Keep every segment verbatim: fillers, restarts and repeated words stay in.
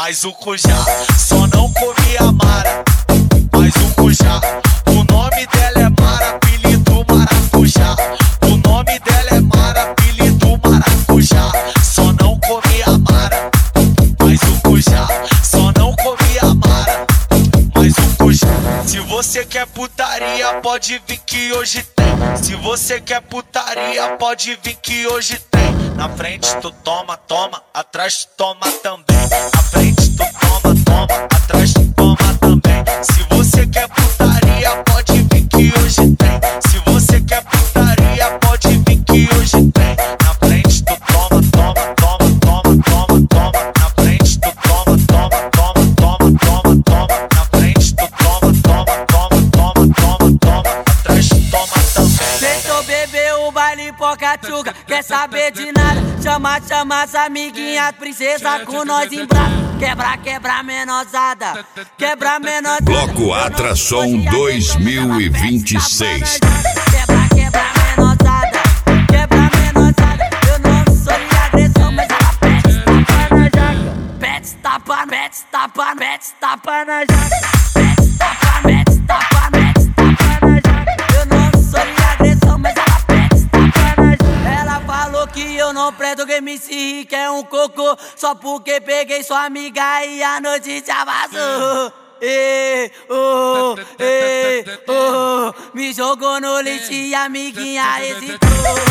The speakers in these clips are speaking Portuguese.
mas o Cujá só não comia Mara. Mas o Cujá, o nome dela é Mara, apelido Maracujá. O nome dela é Mara, apelido Maracujá. Só não comia Mara, mas o Cujá só não comia Mara. Mas o Cujá, se você quer putaria, pode vir que hoje tem. Se você quer putaria, pode vir que hoje tem. Na frente tu toma, toma, atrás tu toma também. Na frente tu toma, toma, atrás tu toma também. Se você quer putaria, pode vir que hoje tem. Se você quer putaria, pode vir que hoje tem. Na frente tu toma, toma, toma, toma, toma, toma. Na frente tu toma, toma, toma, toma, toma, toma. Na frente tu toma, toma, toma, toma, toma, toma. Atrás tu toma também. Deixou beber o baile Pocatchuca, quer saber de nada? Chama, chama as amiguinhas, princesa com nós em braço. Quebra, quebra menosada, quebra menosada. Bloco Atração dois mil e vinte e seis. Quebra, quebra menosada, quebra menosada. Eu não sou de agressão, mas ela pede tapa na jaca. Pede tapa, pede tapa, pede tapa na jaca. Pede tapa, pede tapa, pede tapa na jaca. Eu não sou de agressão, mas ela pede tapa na jaca. Ela falou que eu não presto, que M C Rick é um cocô, só porque peguei sua amiga e a noite já vazou. Ei, oh, ei, oh, me jogou no lixo e a amiguinha hesitou.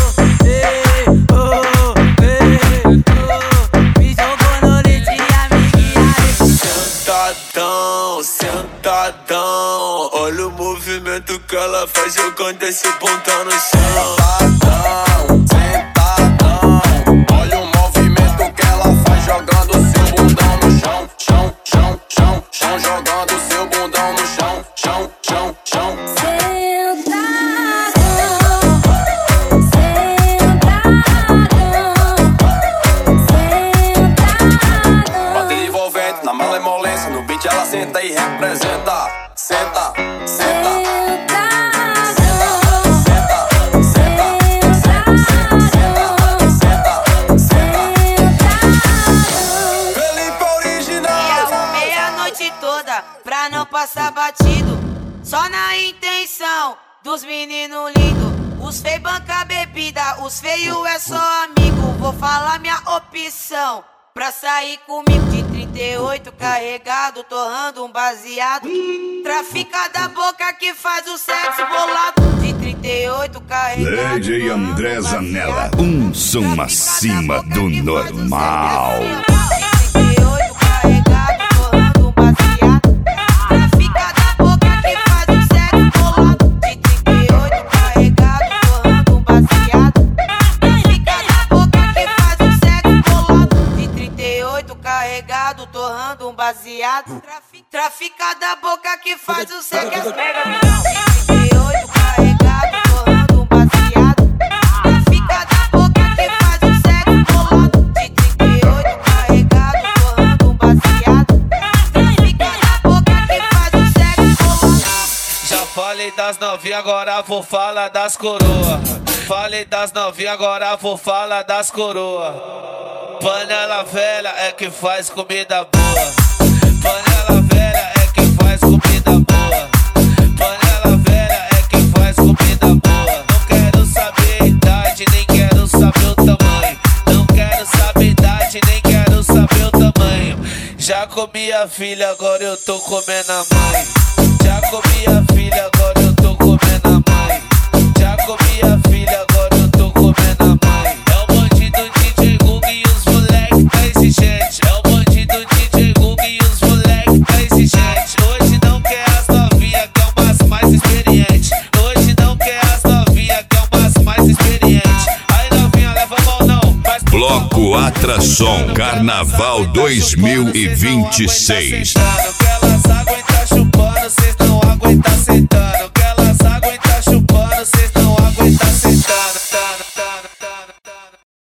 Ei, oh, ei, oh, me jogou no lixo e a amiguinha hesitou. Sentadão, sentadão, olha o movimento que ela faz jogando esse bundão no chão. Sentadão, sentadão, olha o movimento que ela faz jogando seu bundão no chão. Chão, chão, chão, chão, jogando seu bundão no chão. Chão, chão, chão. Bate envolvente na malemolência, no beat ela senta e representa. Senta, senta. Pra não passar batido, só na intenção dos meninos lindos. Os feios banca bebida, os feios é só amigo. Vou falar minha opção pra sair comigo. De trinta e oito carregado, torrando um baseado. Trafica da boca que faz o sexo bolado. De trinta e oito carregado, D J André Zanella, um som acima do normal. Carregado, torrando um baseado. Trafica da boca que faz o sexo. trinta e oito carregado, torrando um baseado. Trafica da boca que faz o sexo bolado. De trinta e oito carregado, torrando um baseado. Trafica da boca que faz o sexo bolado. Já falei das novinhas, agora vou falar das coroa. Falei das novinhas, agora vou falar das coroa. Panela velha é que faz comida boa. Panela velha é que faz comida boa. Panela velha é que faz comida boa. Não quero saber a idade, nem quero saber o tamanho. Não quero saber a idade, nem quero saber o tamanho. Já comi a filha, agora eu tô comendo a mãe. Já comi a filha, agora eu tô comendo a mãe. Já comi a filha, agora eu tô comendo a mãe. É o bandido D J Gug e os moleque tá exigente. É o bandido D J Gug e os moleque tá exigente. Hoje não quer as novinha, que é umas mais experiente. Hoje não quer as novinha, que é umas mais experiente. Aí novinha leva a mão não, mas Bloco Atração Carnaval dois mil e vinte e seis.